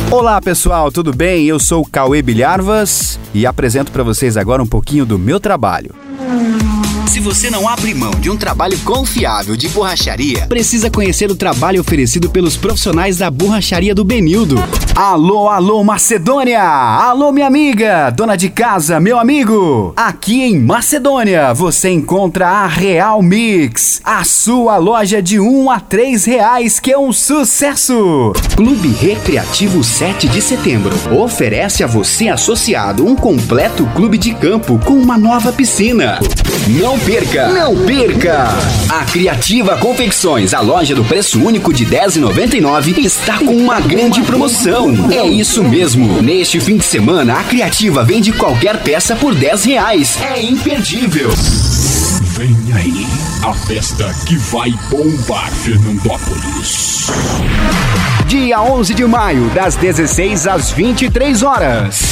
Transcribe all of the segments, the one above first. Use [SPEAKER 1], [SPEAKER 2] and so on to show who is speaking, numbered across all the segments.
[SPEAKER 1] Olá pessoal, tudo bem? Eu sou o Cauê Bilharvas e apresento para vocês agora um pouquinho do meu trabalho.
[SPEAKER 2] Se você não abre mão de um trabalho confiável de borracharia,
[SPEAKER 1] Precisa conhecer o trabalho oferecido pelos profissionais da borracharia do Benildo. Alô, Macedônia! Alô, minha amiga, dona de casa, meu amigo! Aqui em Macedônia, você encontra a Real Mix, a sua loja de R$1 a R$3, que é um sucesso! Clube Recreativo 7 de Setembro oferece a você associado um completo clube de campo com uma nova piscina. Não perca! A Criativa Confecções, a loja do preço único de R$10,99, está com uma grande promoção. É isso mesmo! Neste fim de semana, a Criativa vende qualquer peça por R$10. É imperdível!
[SPEAKER 3] Vem aí, a festa que vai bombar Fernandópolis.
[SPEAKER 1] Dia 11 de maio, das 16 às 23 horas.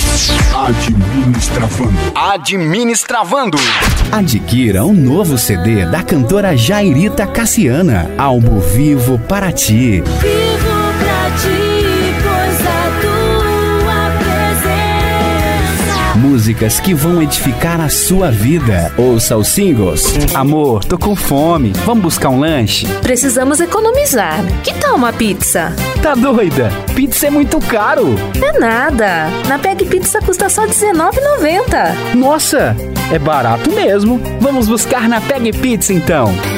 [SPEAKER 1] Administravando. Adquira um novo CD da cantora Jairita Cassiana. Álbum Vivo para Ti.
[SPEAKER 4] Vivo pra ti, pois a tua presença.
[SPEAKER 1] Músicas que vão edificar a sua vida. Ouça os singles. Amor, tô com fome. Vamos buscar um lanche?
[SPEAKER 5] Precisamos economizar. Que tal uma pizza?
[SPEAKER 1] Tá doida? Pizza é muito caro.
[SPEAKER 5] É nada. Na Peg Pizza custa só R$19,90.
[SPEAKER 1] Nossa, é barato mesmo. Vamos buscar na Peg Pizza então.